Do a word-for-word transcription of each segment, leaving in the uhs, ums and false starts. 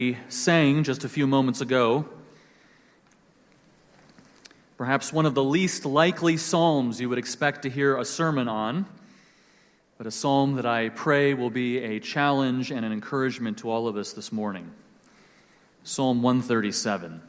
We sang just a few moments ago, perhaps one of the least likely psalms you would expect to hear a sermon on, but a psalm that I pray will be a challenge and an encouragement to all of us this morning. Psalm one thirty-seven.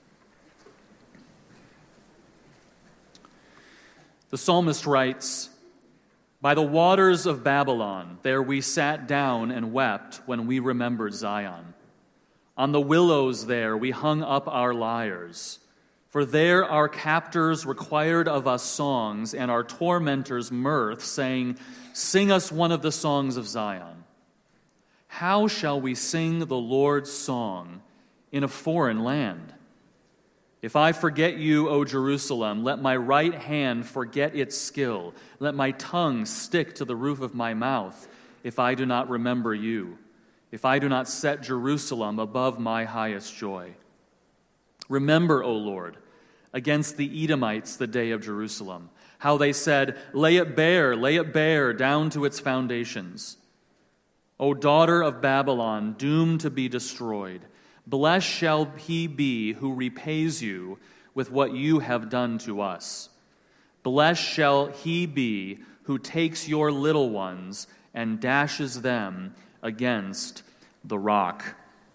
The psalmist writes, "By the waters of Babylon, there we sat down and wept when we remembered Zion. On the willows there we hung up our lyres. For there our captors required of us songs, and our tormentors mirth, saying, 'Sing us one of the songs of Zion.' How shall we sing the Lord's song in a foreign land? If I forget you, O Jerusalem, let my right hand forget its skill. Let my tongue stick to the roof of my mouth, if I do not remember you, if I do not set Jerusalem above my highest joy. Remember, O Lord, against the Edomites the day of Jerusalem, how they said, 'Lay it bare, lay it bare, down to its foundations.' O daughter of Babylon, doomed to be destroyed, blessed shall he be who repays you with what you have done to us. Blessed shall he be who takes your little ones and dashes them against the rock."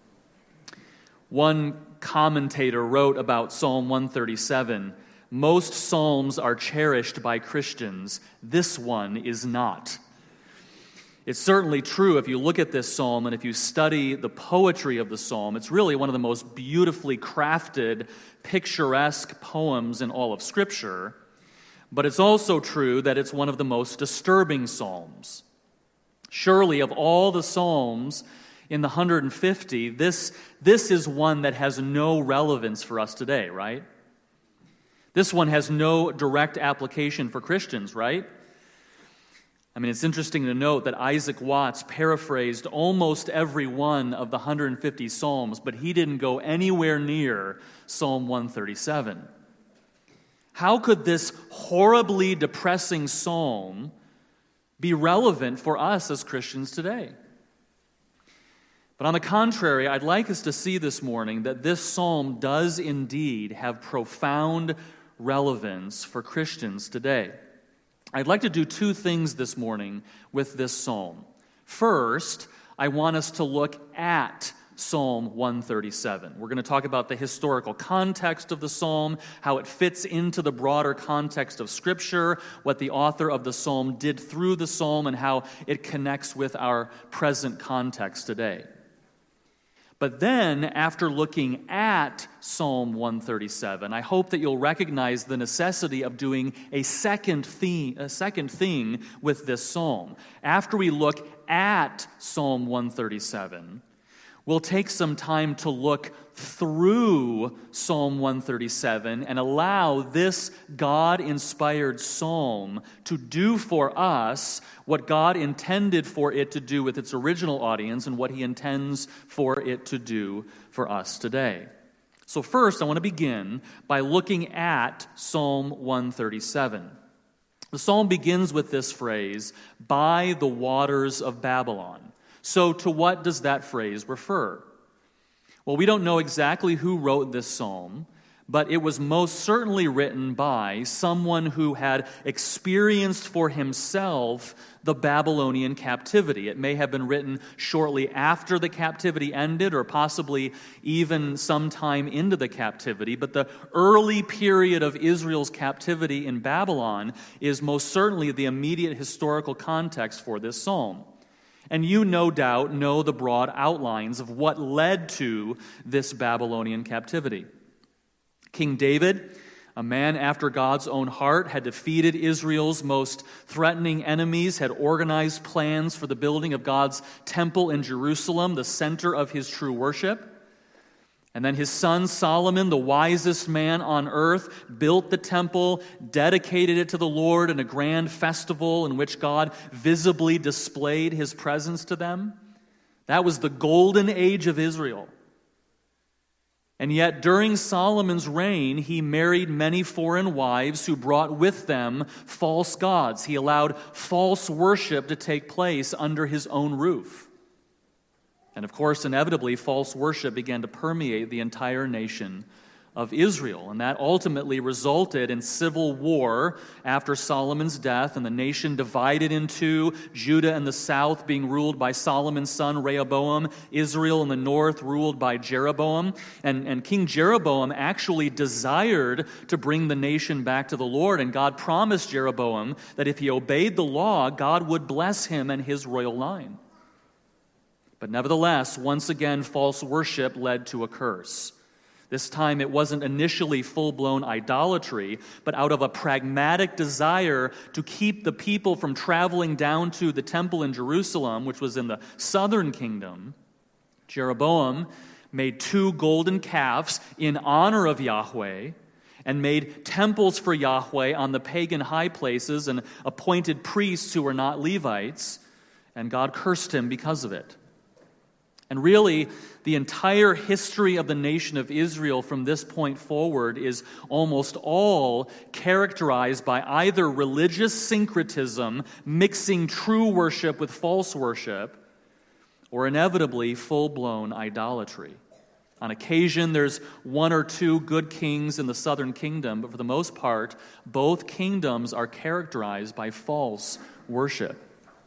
One commentator wrote about Psalm one thirty-seven, "Most psalms are cherished by Christians. This one is not." It's certainly true if you look at this psalm and if you study the poetry of the psalm. It's really one of the most beautifully crafted, picturesque poems in all of Scripture. But it's also true that it's one of the most disturbing psalms. Surely, of all the psalms in the one hundred fifty, this, this is one that has no relevance for us today, right? This one has no direct application for Christians, right? I mean, it's interesting to note that Isaac Watts paraphrased almost every one of the one hundred fifty psalms, but he didn't go anywhere near Psalm one thirty-seven. How could this horribly depressing psalm be relevant for us as Christians today? But on the contrary, I'd like us to see this morning that this psalm does indeed have profound relevance for Christians today. I'd like to do two things this morning with this psalm. First, I want us to look at Psalm one thirty-seven. We're going to talk about the historical context of the psalm, how it fits into the broader context of Scripture, what the author of the psalm did through the psalm, and how it connects with our present context today. But then, after looking at Psalm one thirty-seven, I hope that you'll recognize the necessity of doing a second thing, a second thing with this psalm. After we look at Psalm one thirty-seven, we'll take some time to look through Psalm one thirty-seven and allow this God-inspired psalm to do for us what God intended for it to do with its original audience and what He intends for it to do for us today. So first, I want to begin by looking at Psalm one thirty-seven. The psalm begins with this phrase, "by the waters of Babylon." So to what does that phrase refer? Well, we don't know exactly who wrote this psalm, but it was most certainly written by someone who had experienced for himself the Babylonian captivity. It may have been written shortly after the captivity ended, or possibly even sometime into the captivity, but the early period of Israel's captivity in Babylon is most certainly the immediate historical context for this psalm. And you, no doubt, know the broad outlines of what led to this Babylonian captivity. King David, a man after God's own heart, had defeated Israel's most threatening enemies, had organized plans for the building of God's temple in Jerusalem, the center of his true worship. And then his son Solomon, the wisest man on earth, built the temple, dedicated it to the Lord in a grand festival in which God visibly displayed His presence to them. That was the golden age of Israel. And yet, during Solomon's reign, he married many foreign wives who brought with them false gods. He allowed false worship to take place under his own roof. And of course, inevitably, false worship began to permeate the entire nation of Israel. And that ultimately resulted in civil war after Solomon's death, and the nation divided in two, Judah in the south being ruled by Solomon's son Rehoboam, Israel in the north ruled by Jeroboam. And, and King Jeroboam actually desired to bring the nation back to the Lord, and God promised Jeroboam that if he obeyed the law, God would bless him and his royal line. But nevertheless, once again, false worship led to a curse. This time it wasn't initially full-blown idolatry, but out of a pragmatic desire to keep the people from traveling down to the temple in Jerusalem, which was in the southern kingdom, Jeroboam made two golden calves in honor of Yahweh and made temples for Yahweh on the pagan high places and appointed priests who were not Levites, and God cursed him because of it. And really, the entire history of the nation of Israel from this point forward is almost all characterized by either religious syncretism, mixing true worship with false worship, or inevitably full-blown idolatry. On occasion, there's one or two good kings in the southern kingdom, but for the most part, both kingdoms are characterized by false worship.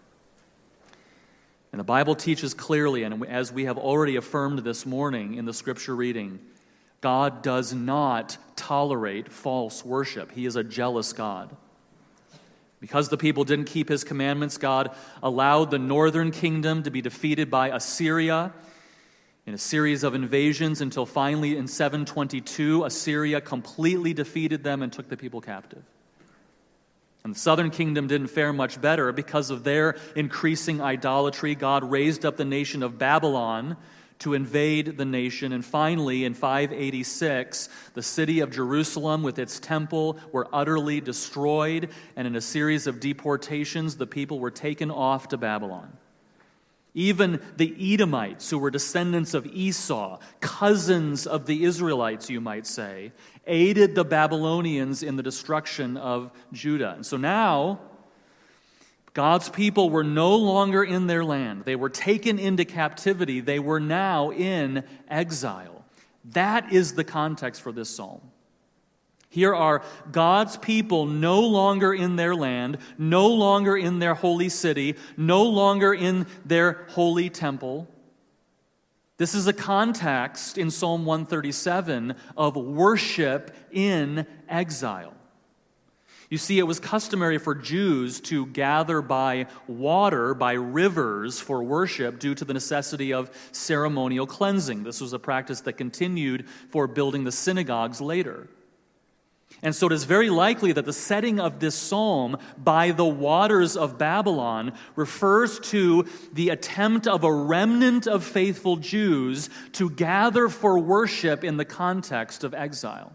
And the Bible teaches clearly, and as we have already affirmed this morning in the scripture reading, God does not tolerate false worship. He is a jealous God. Because the people didn't keep his commandments, God allowed the northern kingdom to be defeated by Assyria in a series of invasions until finally in seven twenty-two, Assyria completely defeated them and took the people captive. And the southern kingdom didn't fare much better. Because of their increasing idolatry, God raised up the nation of Babylon to invade the nation. And finally, in five eighty-six, the city of Jerusalem with its temple were utterly destroyed. And in a series of deportations, the people were taken off to Babylon. Even the Edomites, who were descendants of Esau, cousins of the Israelites, you might say, aided the Babylonians in the destruction of Judah. And so now, God's people were no longer in their land. They were taken into captivity. They were now in exile. That is the context for this psalm. Here are God's people no longer in their land, no longer in their holy city, no longer in their holy temple. This is a context in Psalm one thirty-seven of worship in exile. You see, it was customary for Jews to gather by water, by rivers, for worship due to the necessity of ceremonial cleansing. This was a practice that continued for building the synagogues later. And so it is very likely that the setting of this psalm, by the waters of Babylon, refers to the attempt of a remnant of faithful Jews to gather for worship in the context of exile.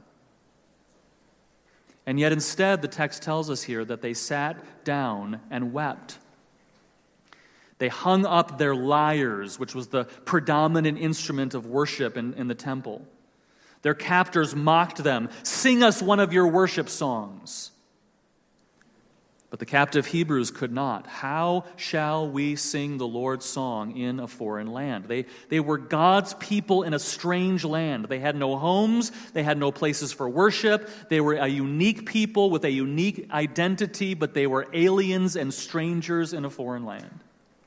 And yet instead, the text tells us here that they sat down and wept. They hung up their lyres, which was the predominant instrument of worship in, in the temple. Their captors mocked them. "Sing us one of your worship songs." But the captive Hebrews could not. How shall we sing the Lord's song in a foreign land? They, they were God's people in a strange land. They had no homes. They had no places for worship. They were a unique people with a unique identity, but they were aliens and strangers in a foreign land.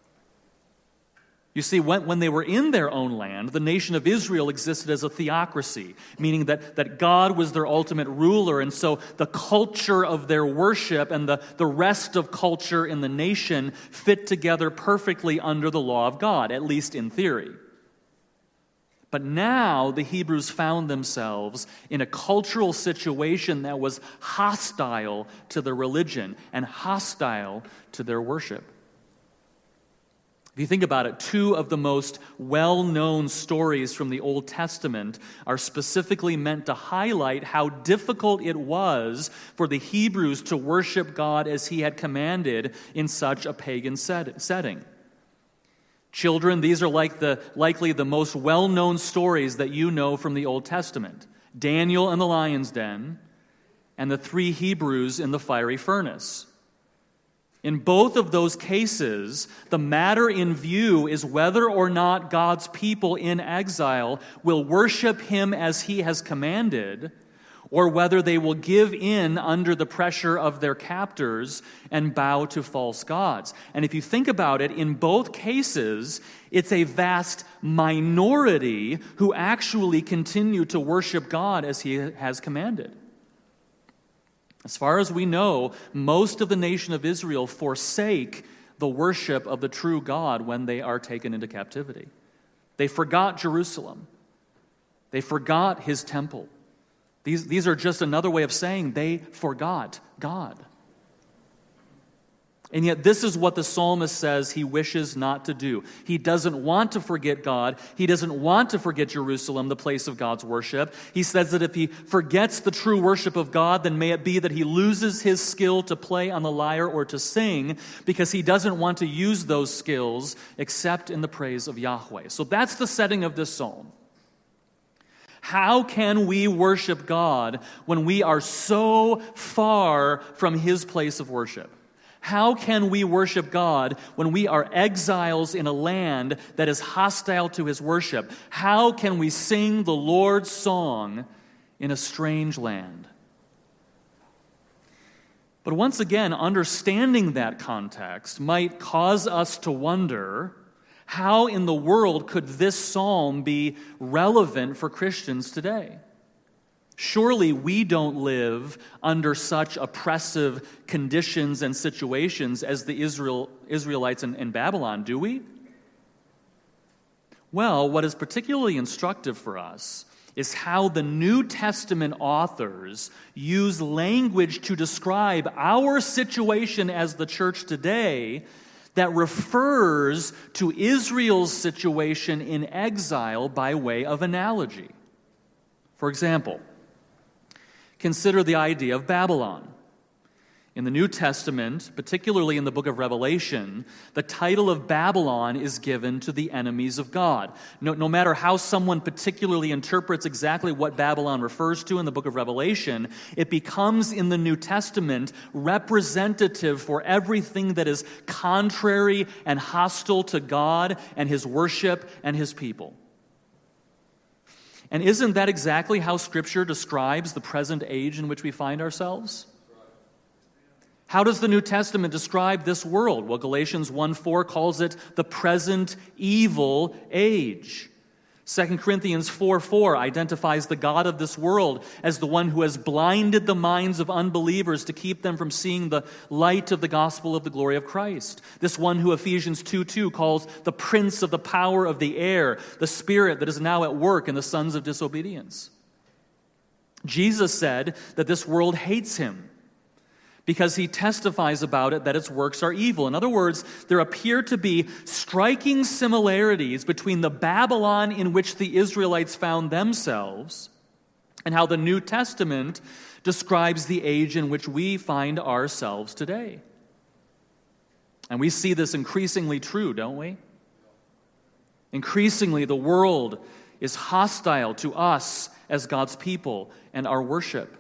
You see, when, when they were in their own land, the nation of Israel existed as a theocracy, meaning that, that God was their ultimate ruler, and so the culture of their worship and the, the rest of culture in the nation fit together perfectly under the law of God, at least in theory. But now the Hebrews found themselves in a cultural situation that was hostile to their religion and hostile to their worship. If you think about it, two of the most well-known stories from the Old Testament are specifically meant to highlight how difficult it was for the Hebrews to worship God as He had commanded in such a pagan set- setting. Children, these are like the likely the most well-known stories that you know from the Old Testament. Daniel in the lion's den, and the three Hebrews in the fiery furnace. In both of those cases, the matter in view is whether or not God's people in exile will worship him as he has commanded, or whether they will give in under the pressure of their captors and bow to false gods. And if you think about it, in both cases, it's a vast minority who actually continue to worship God as he has commanded. As far as we know, most of the nation of Israel forsake the worship of the true God when they are taken into captivity. They forgot Jerusalem. They forgot his temple. These, these are just another way of saying they forgot God. And yet this is what the psalmist says he wishes not to do. He doesn't want to forget God. He doesn't want to forget Jerusalem, the place of God's worship. He says that if he forgets the true worship of God, then may it be that he loses his skill to play on the lyre or to sing, because he doesn't want to use those skills except in the praise of Yahweh. So that's the setting of this psalm. How can we worship God when we are so far from his place of worship? How can we worship God when we are exiles in a land that is hostile to his worship? How can we sing the Lord's song in a strange land? But once again, understanding that context might cause us to wonder, how in the world could this psalm be relevant for Christians today? Surely we don't live under such oppressive conditions and situations as the Israel, Israelites in, in Babylon, do we? Well, what is particularly instructive for us is how the New Testament authors use language to describe our situation as the church today that refers to Israel's situation in exile by way of analogy. For example, consider the idea of Babylon. In the New Testament, particularly in the book of Revelation, the title of Babylon is given to the enemies of God. No, no matter how someone particularly interprets exactly what Babylon refers to in the book of Revelation, it becomes in the New Testament representative for everything that is contrary and hostile to God and his worship and his people. And isn't that exactly how Scripture describes the present age in which we find ourselves? How does the New Testament describe this world? Well, Galatians one four calls it the present evil age. Second Corinthians four four identifies the god of this world as the one who has blinded the minds of unbelievers to keep them from seeing the light of the gospel of the glory of Christ. This one who Ephesians two two calls the prince of the power of the air, the spirit that is now at work in the sons of disobedience. Jesus said that this world hates him because he testifies about it that its works are evil. In other words, there appear to be striking similarities between the Babylon in which the Israelites found themselves and how the New Testament describes the age in which we find ourselves today. And we see this increasingly true, don't we? Increasingly, the world is hostile to us as God's people and our worship.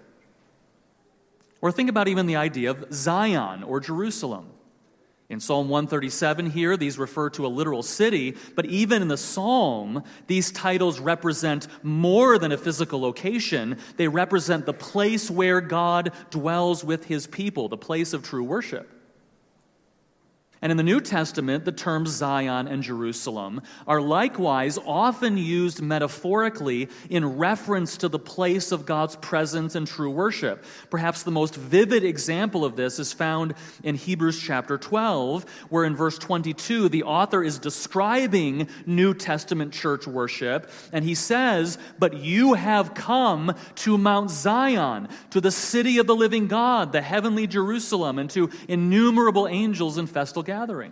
Or think about even the idea of Zion or Jerusalem. In Psalm one thirty-seven here, these refer to a literal city, but even in the psalm, these titles represent more than a physical location. They represent the place where God dwells with his people, the place of true worship. And in the New Testament, the terms Zion and Jerusalem are likewise often used metaphorically in reference to the place of God's presence and true worship. Perhaps the most vivid example of this is found in Hebrews chapter twelve, where in verse twenty-two, the author is describing New Testament church worship, and he says, "But you have come to Mount Zion, to the city of the living God, the heavenly Jerusalem, and to innumerable angels in festal gathering."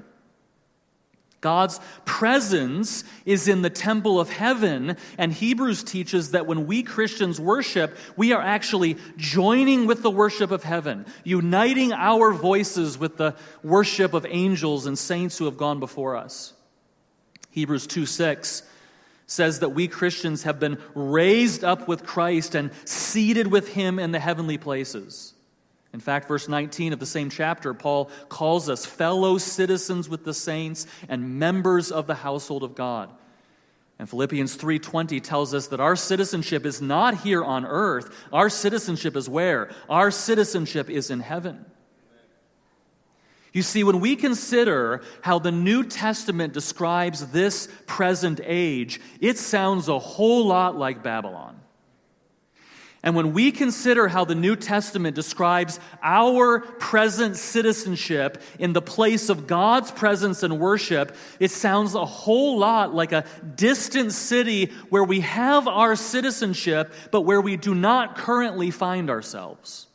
God's presence is in the temple of heaven, and Hebrews teaches that when we Christians worship, we are actually joining with the worship of heaven, uniting our voices with the worship of angels and saints who have gone before us. Hebrews two six says that we Christians have been raised up with Christ and seated with him in the heavenly places. In fact, verse nineteen of the same chapter, Paul calls us fellow citizens with the saints and members of the household of God. And Philippians three twenty tells us that our citizenship is not here on earth. Our citizenship is where? Our citizenship is in heaven. You see, when we consider how the New Testament describes this present age, it sounds a whole lot like Babylon. And when we consider how the New Testament describes our present citizenship in the place of God's presence and worship, it sounds a whole lot like a distant city where we have our citizenship, but where we do not currently find ourselves.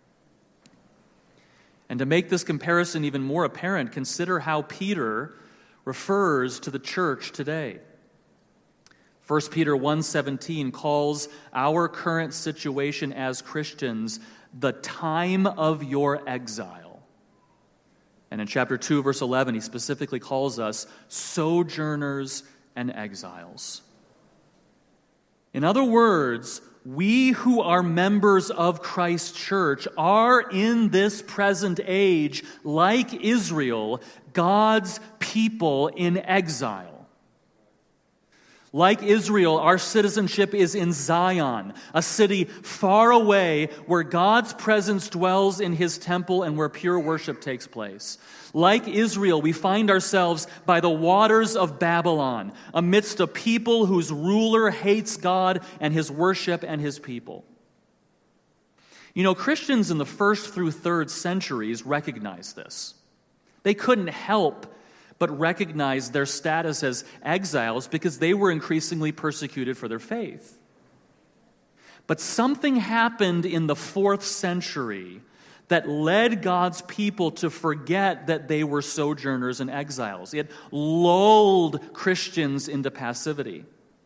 And to make this comparison even more apparent, consider how Peter refers to the church today. First Peter one seventeen calls our current situation as Christians the time of your exile. And in chapter two, verse eleven, he specifically calls us sojourners and exiles. In other words, we who are members of Christ's church are in this present age, like Israel, God's people in exile. Like Israel, our citizenship is in Zion, a city far away where God's presence dwells in his temple and where pure worship takes place. Like Israel, we find ourselves by the waters of Babylon, amidst a people whose ruler hates God and his worship and his people. You know, Christians in the first through third centuries recognized this. They couldn't help but recognized their status as exiles because they were increasingly persecuted for their faith. But something happened in the fourth century that led God's people to forget that they were sojourners and exiles. It lulled Christians into passivity.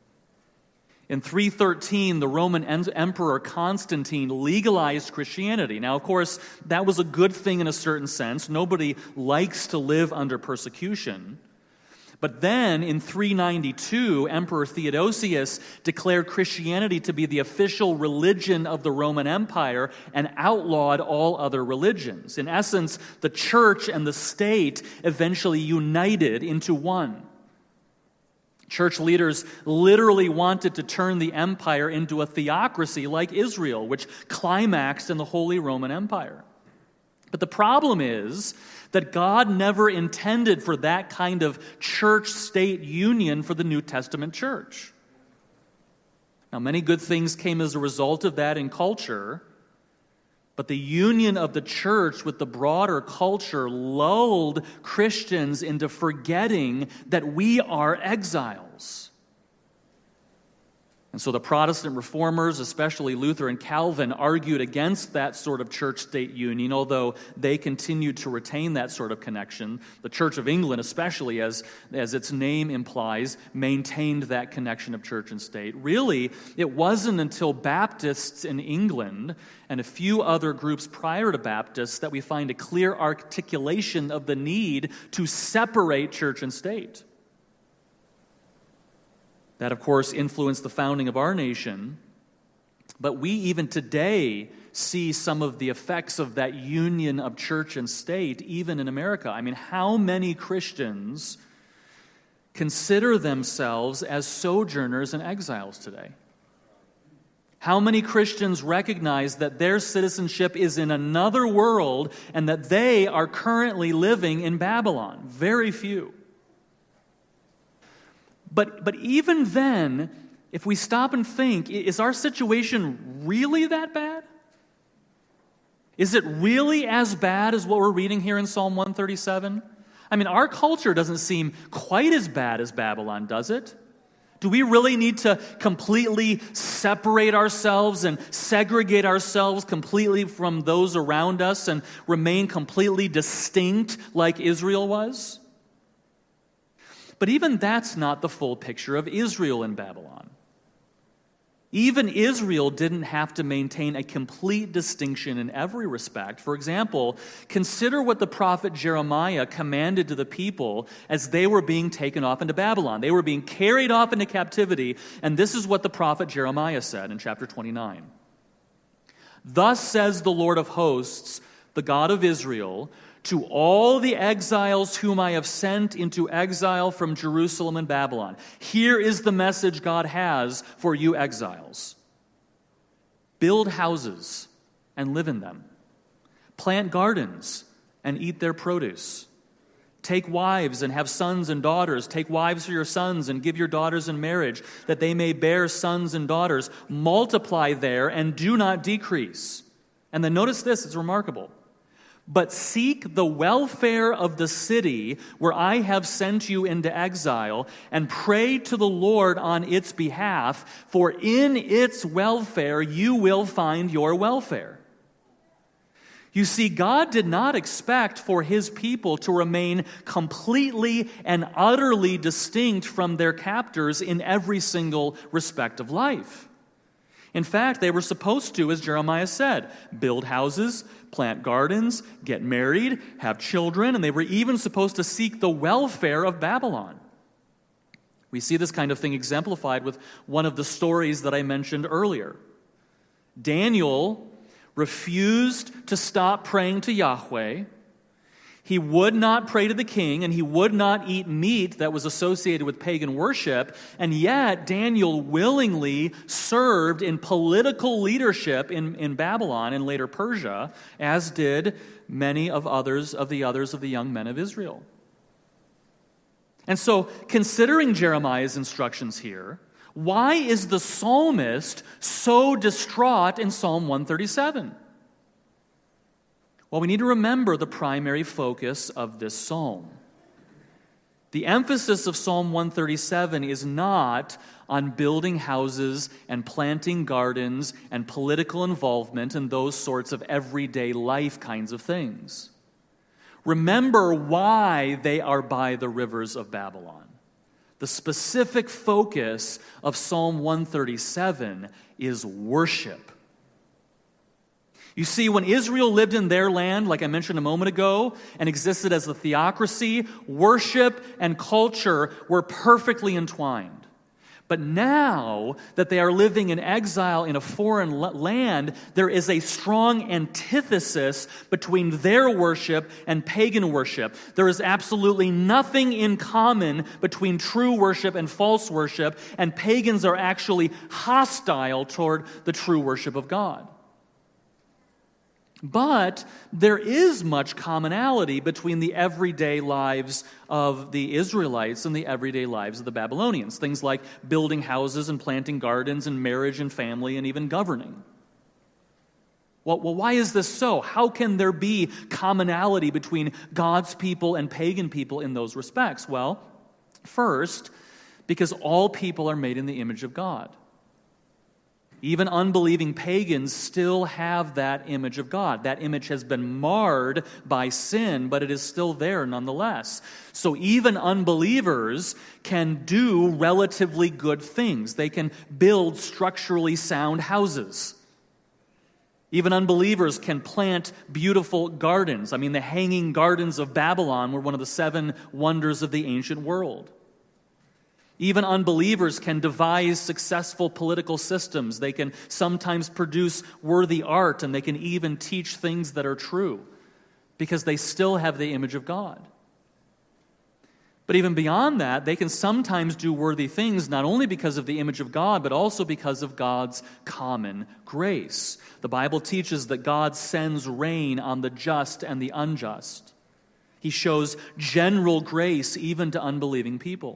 In three thirteen, the Roman Emperor Constantine legalized Christianity. Now, of course, that was a good thing in a certain sense. Nobody likes to live under persecution. But then, in three ninety-two, Emperor Theodosius declared Christianity to be the official religion of the Roman Empire and outlawed all other religions. In essence, the church and the state eventually united into one. Church leaders literally wanted to turn the empire into a theocracy like Israel, which climaxed in the Holy Roman Empire. But the problem is that God never intended for that kind of church-state union for the New Testament church. Now, many good things came as a result of that in culture, but the union of the church with the broader culture lulled Christians into forgetting that we are exiles. And so the Protestant reformers, especially Luther and Calvin, argued against that sort of church-state union, although they continued to retain that sort of connection. The Church of England, especially, as, as its name implies, maintained that connection of church and state. Really, it wasn't until Baptists in England and a few other groups prior to Baptists that we find a clear articulation of the need to separate church and state. That, of course, influenced the founding of our nation. But we even today see some of the effects of that union of church and state, even in America. I mean, how many Christians consider themselves as sojourners and exiles today? How many Christians recognize that their citizenship is in another world and that they are currently living in Babylon? Very few. But, but even then, if we stop and think, is our situation really that bad? Is it really as bad as what we're reading here in Psalm one thirty-seven? I mean, our culture doesn't seem quite as bad as Babylon, does it? Do we really need to completely separate ourselves and segregate ourselves completely from those around us and remain completely distinct like Israel was? But even that's not the full picture of Israel in Babylon. Even Israel didn't have to maintain a complete distinction in every respect. For example, consider what the prophet Jeremiah commanded to the people as they were being taken off into Babylon. They were being carried off into captivity, and this is what the prophet Jeremiah said in chapter twenty-nine. Thus says the Lord of hosts, the God of Israel, to all the exiles whom I have sent into exile from Jerusalem and Babylon. Here is the message God has for you exiles. Build houses and live in them. Plant gardens and eat their produce. Take wives and have sons and daughters. Take wives for your sons and give your daughters in marriage, that they may bear sons and daughters. Multiply there and do not decrease. And then notice this, it's remarkable. But seek the welfare of the city where I have sent you into exile, and pray to the Lord on its behalf, for in its welfare you will find your welfare. You see, God did not expect for his people to remain completely and utterly distinct from their captors in every single respect of life. In fact, they were supposed to, as Jeremiah said, build houses, plant gardens, get married, have children, and they were even supposed to seek the welfare of Babylon. We see this kind of thing exemplified with one of the stories that I mentioned earlier. Daniel refused to stop praying to Yahweh. He would not pray to the king, and he would not eat meat that was associated with pagan worship, and yet Daniel willingly served in political leadership in, in Babylon and later Persia, as did many of others of the others of the young men of Israel. And so, considering Jeremiah's instructions here, why is the psalmist so distraught in Psalm one thirty-seven? Well, we need to remember the primary focus of this psalm. The emphasis of Psalm one thirty-seven is not on building houses and planting gardens and political involvement and those sorts of everyday life kinds of things. Remember why they are by the rivers of Babylon. The specific focus of Psalm one thirty-seven is worship. You see, when Israel lived in their land, like I mentioned a moment ago, and existed as a theocracy, worship and culture were perfectly entwined. But now that they are living in exile in a foreign land, there is a strong antithesis between their worship and pagan worship. There is absolutely nothing in common between true worship and false worship, and pagans are actually hostile toward the true worship of God. But there is much commonality between the everyday lives of the Israelites and the everyday lives of the Babylonians. Things like building houses and planting gardens and marriage and family and even governing. Well, well, why is this so? How can there be commonality between God's people and pagan people in those respects? Well, first, because all people are made in the image of God. Even unbelieving pagans still have that image of God. That image has been marred by sin, but it is still there nonetheless. So even unbelievers can do relatively good things. They can build structurally sound houses. Even unbelievers can plant beautiful gardens. I mean, the Hanging Gardens of Babylon were one of the seven wonders of the ancient world. Even unbelievers can devise successful political systems. They can sometimes produce worthy art, and they can even teach things that are true because they still have the image of God. But even beyond that, they can sometimes do worthy things not only because of the image of God, but also because of God's common grace. The Bible teaches that God sends rain on the just and the unjust. He shows general grace even to unbelieving people.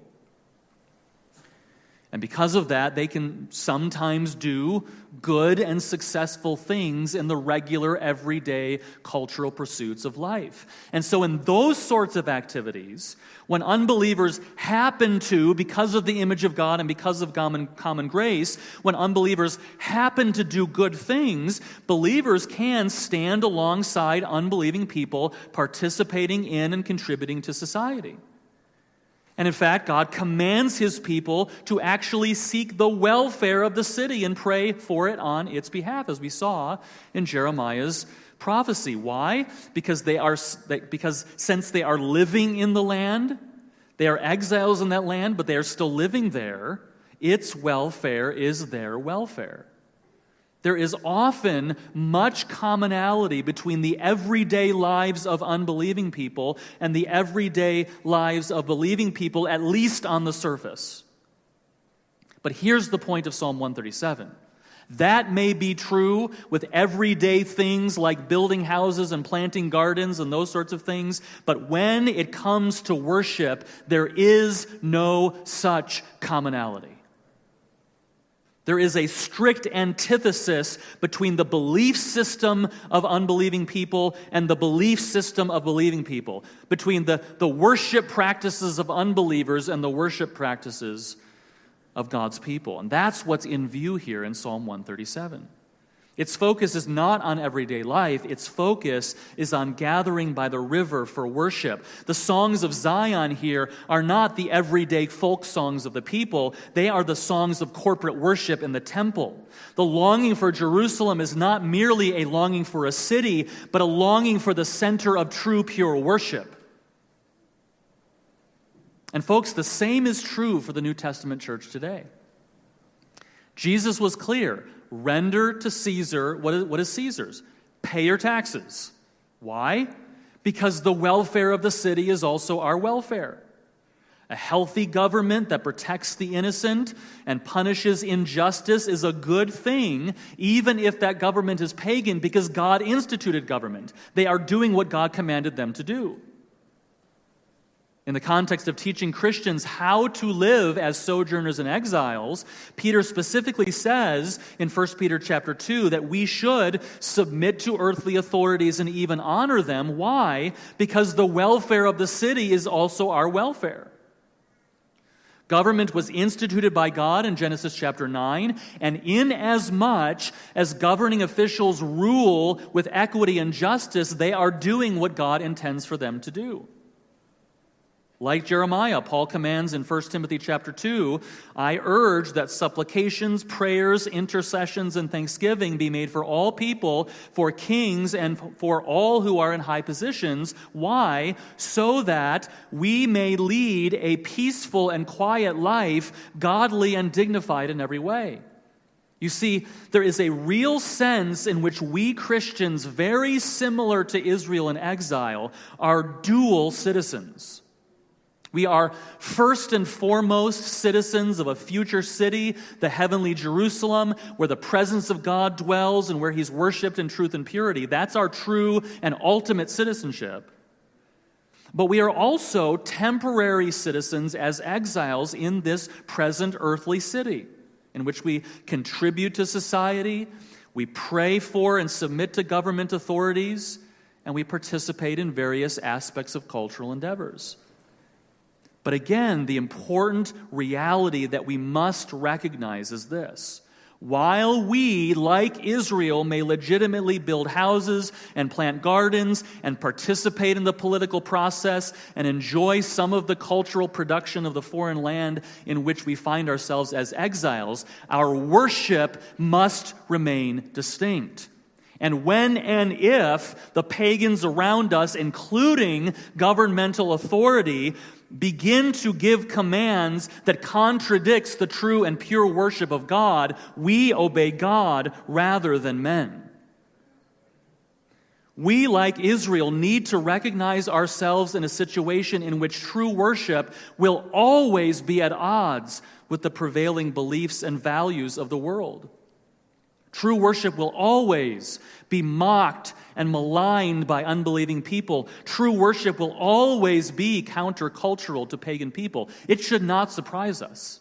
And because of that, they can sometimes do good and successful things in the regular, everyday cultural pursuits of life. And so in those sorts of activities, when unbelievers happen to, because of the image of God and because of common, common grace, when unbelievers happen to do good things, believers can stand alongside unbelieving people participating in and contributing to society. And in fact, God commands his people to actually seek the welfare of the city and pray for it on its behalf, as we saw in Jeremiah's prophecy. Why? Because they are because since they are living in the land, they are exiles in that land, but they are still living there, its welfare is their welfare. There is often much commonality between the everyday lives of unbelieving people and the everyday lives of believing people, at least on the surface. But here's the point of Psalm one thirty-seven. That may be true with everyday things like building houses and planting gardens and those sorts of things, but when it comes to worship, there is no such commonality. There is a strict antithesis between the belief system of unbelieving people and the belief system of believing people, between the, the worship practices of unbelievers and the worship practices of God's people. And that's what's in view here in Psalm one thirty-seven. Its focus is not on everyday life. Its focus is on gathering by the river for worship. The songs of Zion here are not the everyday folk songs of the people. They are the songs of corporate worship in the temple. The longing for Jerusalem is not merely a longing for a city, but a longing for the center of true, pure worship. And folks, the same is true for the New Testament church today. Jesus was clear. Render to Caesar what is, what is Caesar's. Pay your taxes. Why? Because the welfare of the city is also our welfare. A healthy government that protects the innocent and punishes injustice is a good thing, even if that government is pagan, because God instituted government. They are doing what God commanded them to do. In the context of teaching Christians how to live as sojourners and exiles, Peter specifically says in First Peter chapter two that we should submit to earthly authorities and even honor them. Why? Because the welfare of the city is also our welfare. Government was instituted by God in Genesis chapter nine, and inasmuch as governing officials rule with equity and justice, they are doing what God intends for them to do. Like Jeremiah, Paul commands in First Timothy chapter two, I urge that supplications, prayers, intercessions, and thanksgiving be made for all people, for kings, and for all who are in high positions. Why? So that we may lead a peaceful and quiet life, godly and dignified in every way. You see, there is a real sense in which we Christians, very similar to Israel in exile, are dual citizens. We are first and foremost citizens of a future city, the heavenly Jerusalem, where the presence of God dwells and where He's worshipped in truth and purity. That's our true and ultimate citizenship. But we are also temporary citizens as exiles in this present earthly city, in which we contribute to society, we pray for and submit to government authorities, and we participate in various aspects of cultural endeavors. But again, the important reality that we must recognize is this. While we, like Israel, may legitimately build houses and plant gardens and participate in the political process and enjoy some of the cultural production of the foreign land in which we find ourselves as exiles, our worship must remain distinct. And when and if the pagans around us, including governmental authority, begin to give commands that contradicts the true and pure worship of God, we obey God rather than men. We, like Israel, need to recognize ourselves in a situation in which true worship will always be at odds with the prevailing beliefs and values of the world. True worship will always be mocked and maligned by unbelieving people. True worship will always be countercultural to pagan people. It should not surprise us.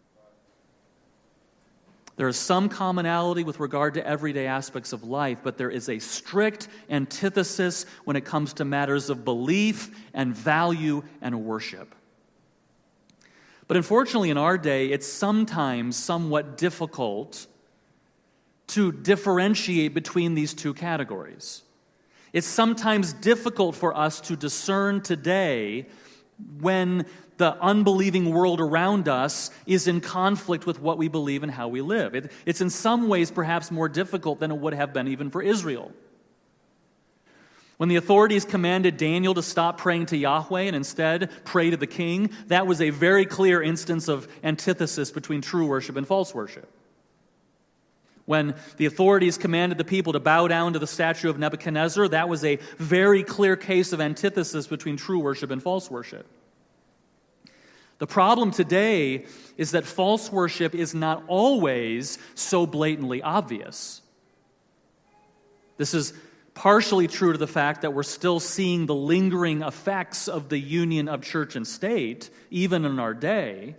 There is some commonality with regard to everyday aspects of life, but there is a strict antithesis when it comes to matters of belief and value and worship. But unfortunately, in our day, it's sometimes somewhat difficult to differentiate between these two categories. It's sometimes difficult for us to discern today when the unbelieving world around us is in conflict with what we believe and how we live. It, it's in some ways perhaps more difficult than it would have been even for Israel. When the authorities commanded Daniel to stop praying to Yahweh and instead pray to the king, that was a very clear instance of antithesis between true worship and false worship. When the authorities commanded the people to bow down to the statue of Nebuchadnezzar, that was a very clear case of antithesis between true worship and false worship. The problem today is that false worship is not always so blatantly obvious. This is partially true to the fact that we're still seeing the lingering effects of the union of church and state, even in our day.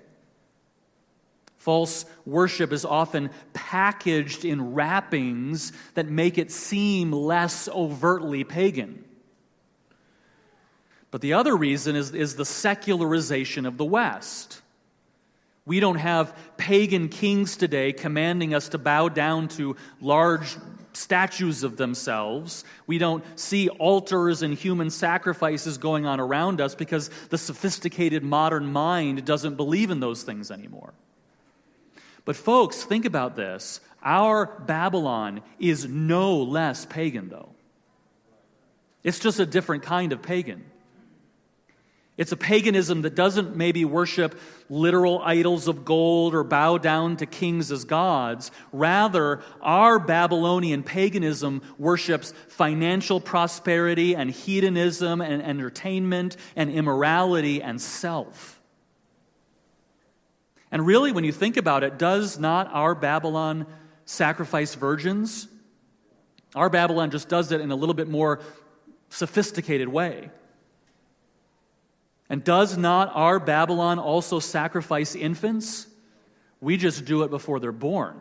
False worship is often packaged in wrappings that make it seem less overtly pagan. But the other reason is, is the secularization of the West. We don't have pagan kings today commanding us to bow down to large statues of themselves. We don't see altars and human sacrifices going on around us because the sophisticated modern mind doesn't believe in those things anymore. But folks, think about this. Our Babylon is no less pagan, though. It's just a different kind of pagan. It's a paganism that doesn't maybe worship literal idols of gold or bow down to kings as gods. Rather, our Babylonian paganism worships financial prosperity and hedonism and entertainment and immorality and self. And really, when you think about it, does not our Babylon sacrifice virgins? Our Babylon just does it in a little bit more sophisticated way. And does not our Babylon also sacrifice infants? We just do it before they're born.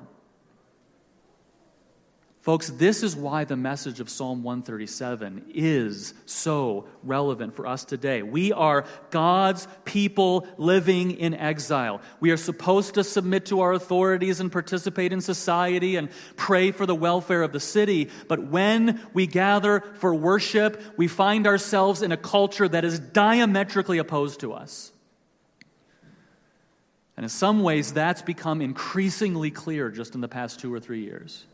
Folks, this is why the message of Psalm one thirty-seven is so relevant for us today. We are God's people living in exile. We are supposed to submit to our authorities and participate in society and pray for the welfare of the city. But when we gather for worship, we find ourselves in a culture that is diametrically opposed to us. And in some ways, that's become increasingly clear just in the past two or three years.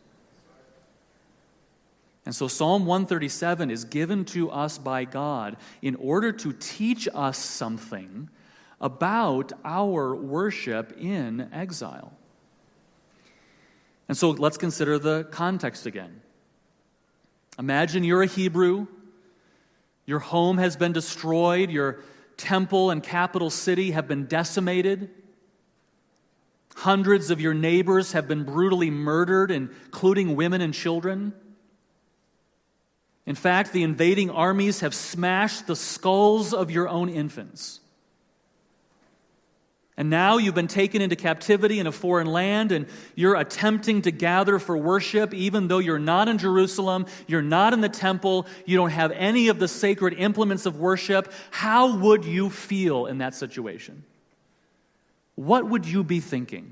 And so Psalm one thirty-seven is given to us by God in order to teach us something about our worship in exile. And so let's consider the context again. Imagine you're a Hebrew. Your home has been destroyed. Your temple and capital city have been decimated. Hundreds of your neighbors have been brutally murdered, including women and children. In fact, the invading armies have smashed the skulls of your own infants. And now you've been taken into captivity in a foreign land, and you're attempting to gather for worship, even though you're not in Jerusalem, you're not in the temple, you don't have any of the sacred implements of worship. How would you feel in that situation? What would you be thinking?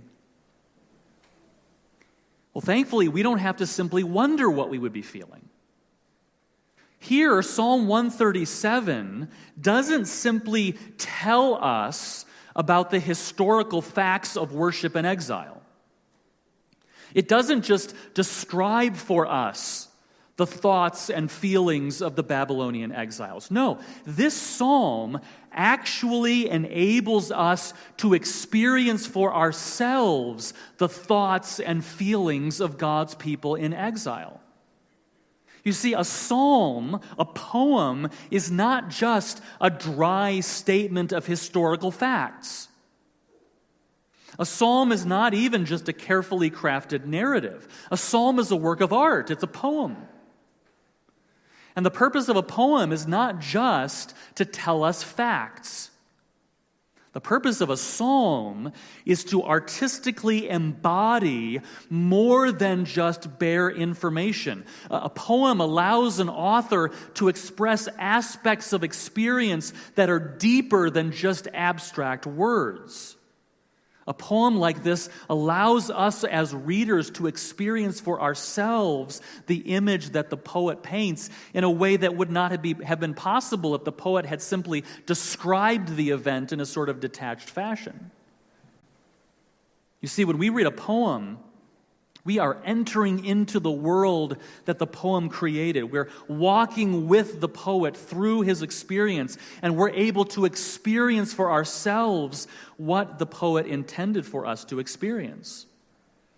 Well, thankfully, we don't have to simply wonder what we would be feeling. Here, Psalm one thirty-seven doesn't simply tell us about the historical facts of worship in exile. It doesn't just describe for us the thoughts and feelings of the Babylonian exiles. No, this psalm actually enables us to experience for ourselves the thoughts and feelings of God's people in exile. You see, a psalm, a poem, is not just a dry statement of historical facts. A psalm is not even just a carefully crafted narrative. A psalm is a work of art. It's a poem. And the purpose of a poem is not just to tell us facts. The purpose of a psalm is to artistically embody more than just bare information. A poem allows an author to express aspects of experience that are deeper than just abstract words. A poem like this allows us as readers to experience for ourselves the image that the poet paints in a way that would not have been possible if the poet had simply described the event in a sort of detached fashion. You see, when we read a poem, we are entering into the world that the poem created. We're walking with the poet through his experience, and we're able to experience for ourselves what the poet intended for us to experience.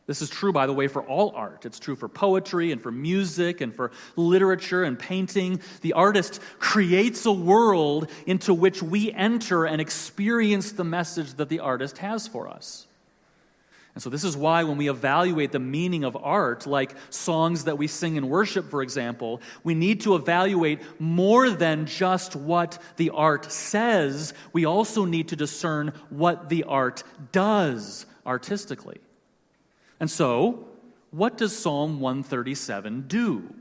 This is true, by the way, for all art. It's true for poetry and for music and for literature and painting. The artist creates a world into which we enter and experience the message that the artist has for us. And so this is why when we evaluate the meaning of art, like songs that we sing in worship, for example, we need to evaluate more than just what the art says. We also need to discern what the art does artistically. And so, what does Psalm one thirty-seven do?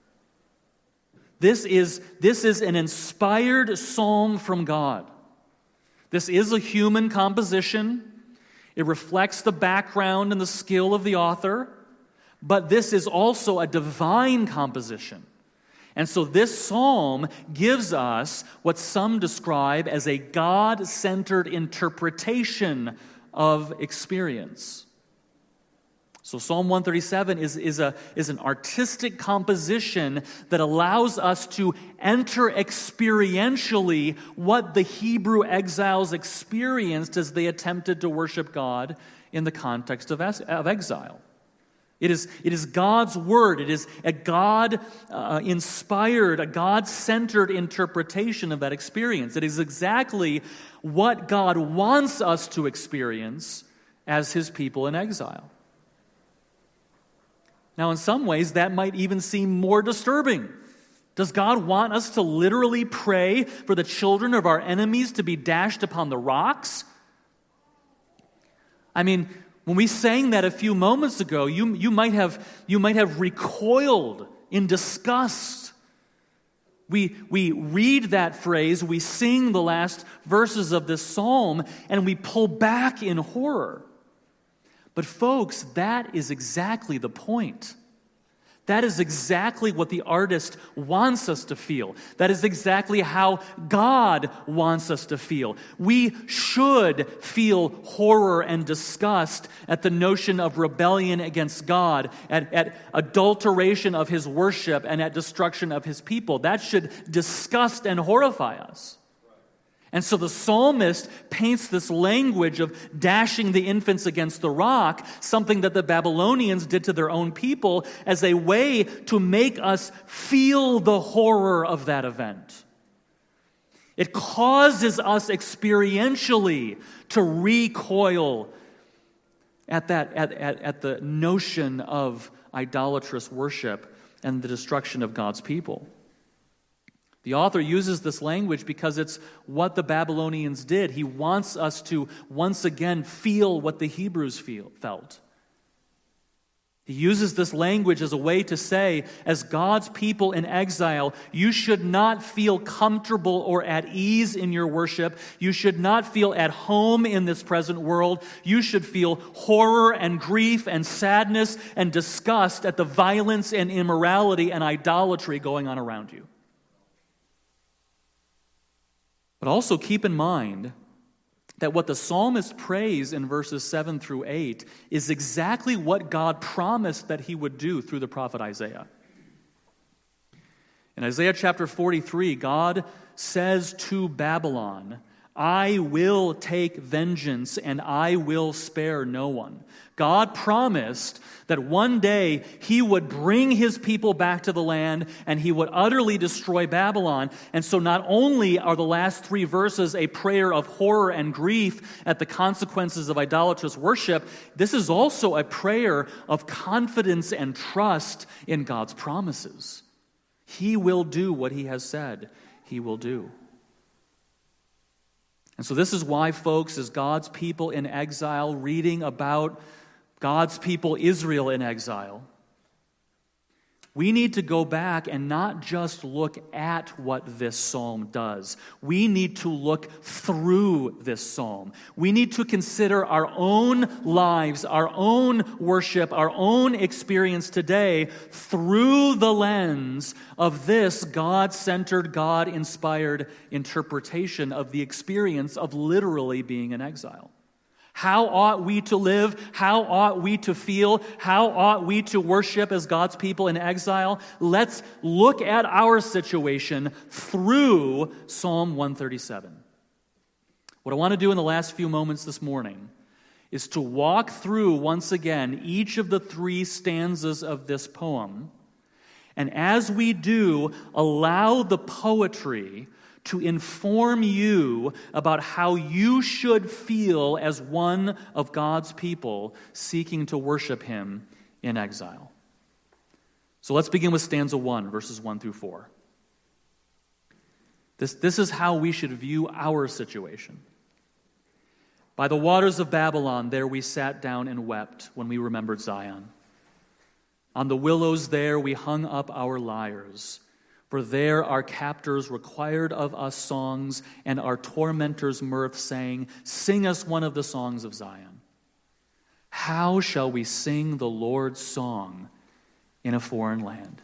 This is, this is an inspired psalm from God. This is a human composition. It reflects the background and the skill of the author, but this is also a divine composition. And so this psalm gives us what some describe as a God-centered interpretation of experience. So Psalm one thirty-seven is, is, a, is an artistic composition that allows us to enter experientially what the Hebrew exiles experienced as they attempted to worship God in the context of, es- of exile. It is, it is God's word. It is a God-inspired, uh, a God-centered interpretation of that experience. It is exactly what God wants us to experience as His people in exile. Now, in some ways, that might even seem more disturbing. Does God want us to literally pray for the children of our enemies to be dashed upon the rocks? I mean, when we sang that a few moments ago, you, you, might have, you might have recoiled in disgust. We, we read that phrase, we sing the last verses of this psalm, and we pull back in horror. But folks, that is exactly the point. That is exactly what the artist wants us to feel. That is exactly how God wants us to feel. We should feel horror and disgust at the notion of rebellion against God, at, at adulteration of His worship, and at destruction of His people. That should disgust and horrify us. And so the psalmist paints this language of dashing the infants against the rock, something that the Babylonians did to their own people, as a way to make us feel the horror of that event. It causes us experientially to recoil at that at, at, at the notion of idolatrous worship and the destruction of God's people. The author uses this language because it's what the Babylonians did. He wants us to once again feel what the Hebrews feel, felt. He uses this language as a way to say, as God's people in exile, you should not feel comfortable or at ease in your worship. You should not feel at home in this present world. You should feel horror and grief and sadness and disgust at the violence and immorality and idolatry going on around you. But also keep in mind that what the psalmist prays in verses seven through eight is exactly what God promised that He would do through the prophet Isaiah. In Isaiah chapter forty-three, God says to Babylon, I will take vengeance and I will spare no one. God promised that one day He would bring His people back to the land and He would utterly destroy Babylon. And so not only are the last three verses a prayer of horror and grief at the consequences of idolatrous worship, this is also a prayer of confidence and trust in God's promises. He will do what He has said He will do. And so this is why, folks, as God's people in exile, reading about God's people Israel in exile, we need to go back and not just look at what this psalm does. We need to look through this psalm. We need to consider our own lives, our own worship, our own experience today through the lens of this God-centered, God-inspired interpretation of the experience of literally being in exile. How ought we to live? How ought we to feel? How ought we to worship as God's people in exile? Let's look at our situation through Psalm one thirty-seven. What I want to do in the last few moments this morning is to walk through, once again, each of the three stanzas of this poem, and as we do, allow the poetry to inform you about how you should feel as one of God's people seeking to worship Him in exile. So let's begin with stanza one, verses one through four. This, this is how we should view our situation. By the waters of Babylon, there we sat down and wept when we remembered Zion. On the willows there we hung up our lyres, for there our captors required of us songs, and our tormentors' mirth, saying, "Sing us one of the songs of Zion." How shall we sing the Lord's song in a foreign land?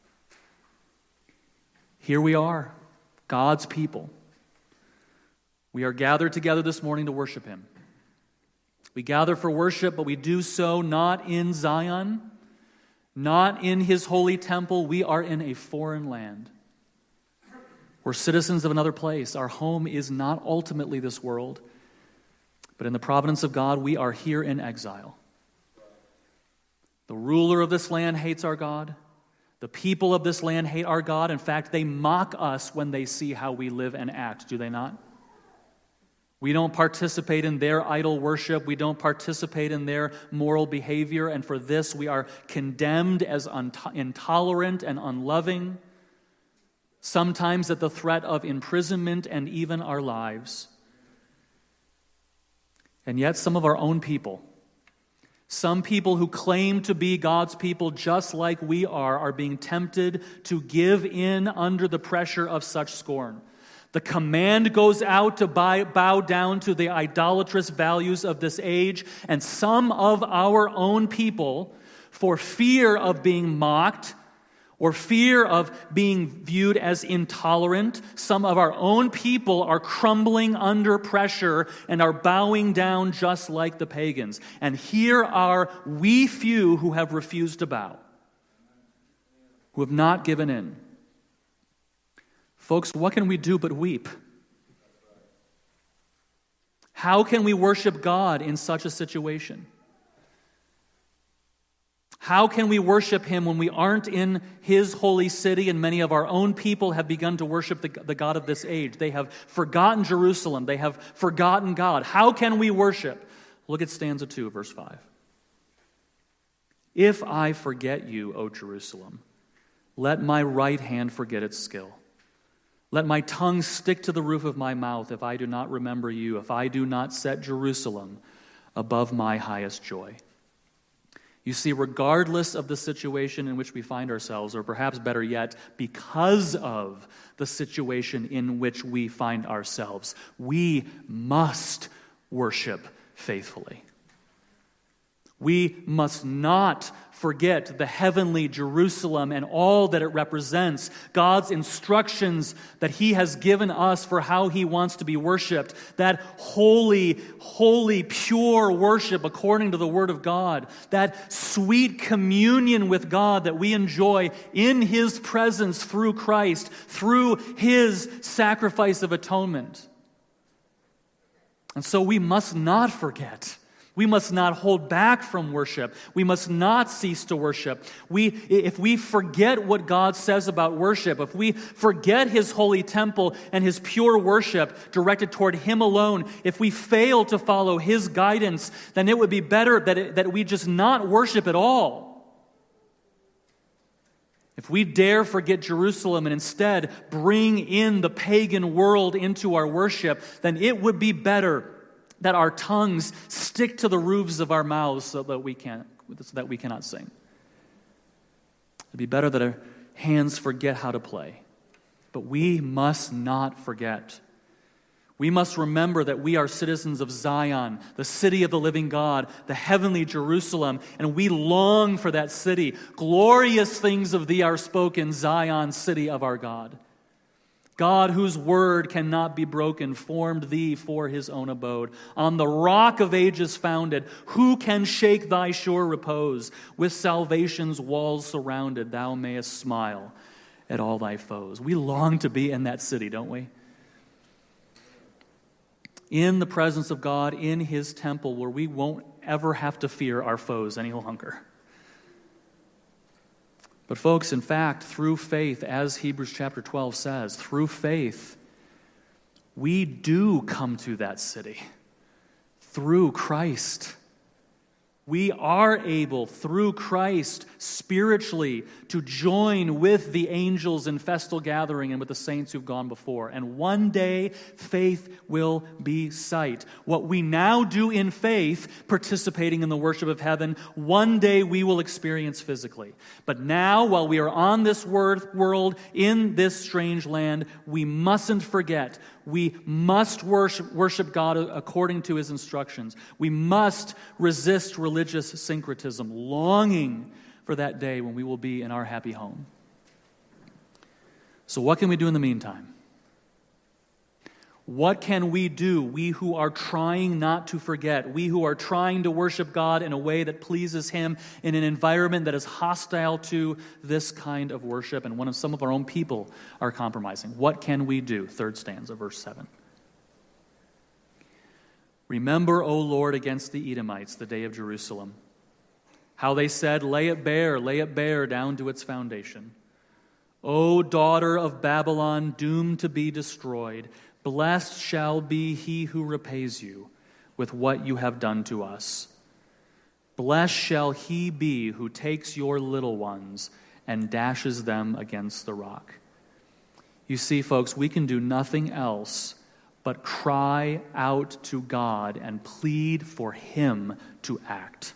Here we are, God's people. We are gathered together this morning to worship Him. We gather for worship, but we do so not in Zion, not in His holy temple. We are in a foreign land. We're citizens of another place. Our home is not ultimately this world, but in the providence of God, we are here in exile. The ruler of this land hates our God. The people of this land hate our God. In fact, they mock us when they see how we live and act, do they not? We don't participate in their idol worship. We don't participate in their moral behavior. And for this, we are condemned as un- intolerant and unloving, sometimes at the threat of imprisonment and even our lives. And yet, some of our own people, some people who claim to be God's people just like we are, are being tempted to give in under the pressure of such scorn. The command goes out to buy, bow down to the idolatrous values of this age, and some of our own people, for fear of being mocked or fear of being viewed as intolerant, some of our own people are crumbling under pressure and are bowing down just like the pagans. And here are we few who have refused to bow, who have not given in. Folks, what can we do but weep? How can we worship God in such a situation? How can we worship Him when we aren't in His holy city and many of our own people have begun to worship the, the God of this age? They have forgotten Jerusalem. They have forgotten God. How can we worship? Look at stanza two, verse five. If I forget you, O Jerusalem, let my right hand forget its skill. Let my tongue stick to the roof of my mouth if I do not remember you, if I do not set Jerusalem above my highest joy. You see, regardless of the situation in which we find ourselves, or perhaps better yet, because of the situation in which we find ourselves, we must worship faithfully. We must not forget the heavenly Jerusalem and all that it represents, God's instructions that He has given us for how He wants to be worshiped, that holy, holy, pure worship according to the Word of God, that sweet communion with God that we enjoy in His presence through Christ, through His sacrifice of atonement. And so we must not forget. We must not hold back from worship. We must not cease to worship. We, if we forget what God says about worship, if we forget His holy temple and His pure worship directed toward Him alone, if we fail to follow His guidance, then it would be better that, it, that we just not worship at all. If we dare forget Jerusalem and instead bring in the pagan world into our worship, then it would be better that our tongues stick to the roofs of our mouths so that we can't, so that we cannot sing. It'd be better that our hands forget how to play. But we must not forget. We must remember that we are citizens of Zion, the city of the living God, the heavenly Jerusalem, and we long for that city. Glorious things of thee are spoken, Zion, city of our God. God, whose word cannot be broken, formed thee for His own abode. On the rock of ages founded, who can shake thy sure repose? With salvation's walls surrounded, thou mayest smile at all thy foes. We long to be in that city, don't we? in the presence of God, in his temple, where we won't ever have to fear our foes any longer. But folks, in fact, through faith, as Hebrews chapter twelve says, through faith, we do come to that city through Christ. We are able, through Christ, spiritually, to join with the angels in festal gathering and with the saints who've gone before. And one day, faith will be sight. What we now do in faith, participating in the worship of heaven, one day we will experience physically. But now, while we are on this world, in this strange land, we mustn't forget. We must worship, worship God according to his instructions. We must resist religious syncretism, longing for that day when we will be in our happy home. So what can we do in the meantime? What can we do, we who are trying not to forget, we who are trying to worship God in a way that pleases him in an environment that is hostile to this kind of worship, and one of some of our own people are compromising? What can we do? Third stanza, verse seven. Remember, O Lord, against the Edomites the day of Jerusalem, how they said, lay it bare, lay it bare down to its foundation. O daughter of Babylon, doomed to be destroyed, blessed shall be he who repays you with what you have done to us. Blessed shall he be who takes your little ones and dashes them against the rock. You see, folks, we can do nothing else but cry out to God and plead for him to act.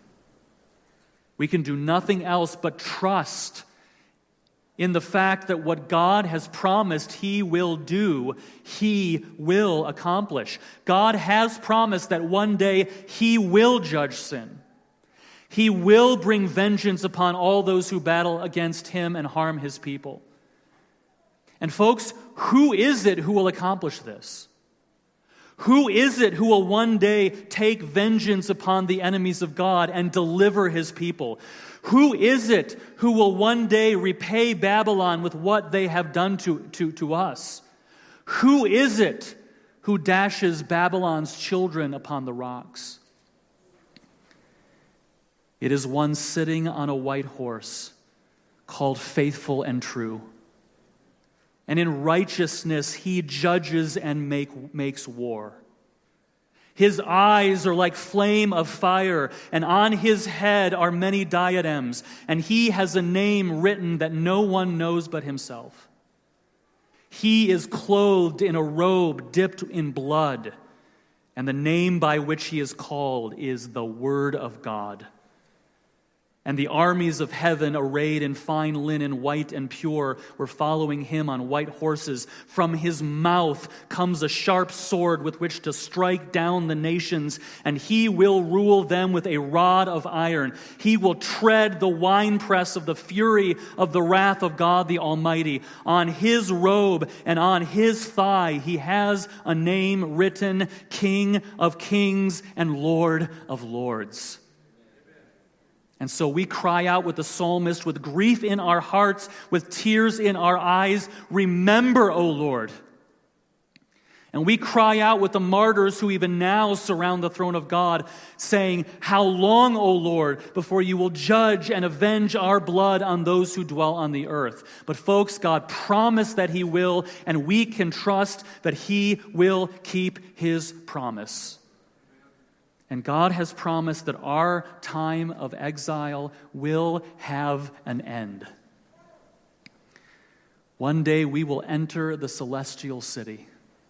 We can do nothing else but trust in the fact that what God has promised he will do, he will accomplish. God has promised that one day he will judge sin. He will bring vengeance upon all those who battle against him and harm his people. And folks, who is it who will accomplish this? Who is it who will one day take vengeance upon the enemies of God and deliver his people? Who is it who will one day repay Babylon with what they have done to, to, to us? Who is it who dashes Babylon's children upon the rocks? It is one sitting on a white horse called Faithful and True. And in righteousness he judges and make, makes war. His eyes are like flame of fire, and on his head are many diadems, and he has a name written that no one knows but himself. He is clothed in a robe dipped in blood, and the name by which he is called is the Word of God. And the armies of heaven, arrayed in fine linen, white and pure, were following him on white horses. From his mouth comes a sharp sword with which to strike down the nations, and he will rule them with a rod of iron. He will tread the winepress of the fury of the wrath of God the Almighty. On his robe and on his thigh he has a name written, King of Kings and Lord of Lords. And so we cry out with the psalmist, with grief in our hearts, with tears in our eyes, remember, O Lord. And we cry out with the martyrs who even now surround the throne of God, saying, how long, O Lord, before you will judge and avenge our blood on those who dwell on the earth? But folks, God promised that he will, and we can trust that he will keep his promise. And God has promised that our time of exile will have an end. One day we will enter the celestial city.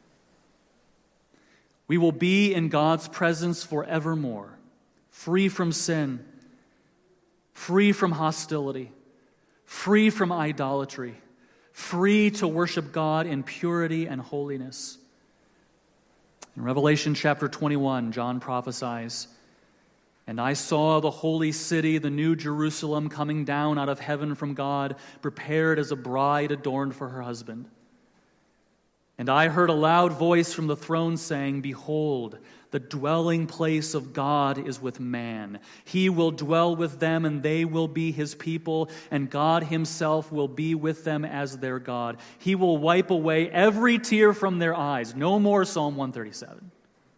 We will be in God's presence forevermore, free from sin, free from hostility, free from idolatry, free to worship God in purity and holiness. In Revelation chapter twenty-one, John prophesies, and I saw the holy city, the new Jerusalem, coming down out of heaven from God, prepared as a bride adorned for her husband. And I heard a loud voice from the throne saying, behold, The dwelling place of God is with man. He will dwell with them, and they will be his people, and God himself will be with them as their God. He will wipe away every tear from their eyes. No more, Psalm one thirty-seven.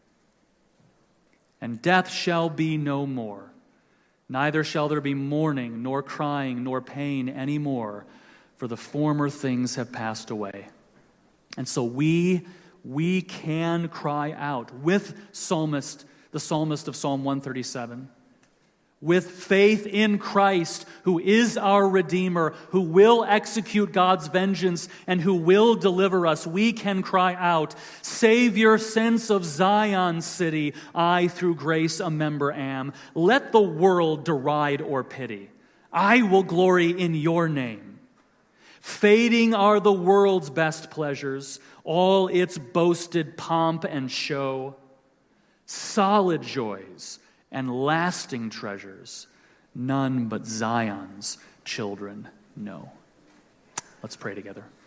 And death shall be no more. Neither shall there be mourning, nor crying, nor pain any more, for the former things have passed away. And so we We can cry out with psalmist, the psalmist of Psalm one thirty-seven, with faith in Christ, who is our Redeemer, who will execute God's vengeance and who will deliver us. We can cry out, Savior, Sense of Zion city, I through grace a member am. Let the world deride or pity. I will glory in your name. Fading are the world's best pleasures, all its boasted pomp and show. Solid joys and lasting treasures, none but Zion's children know. Let's pray together.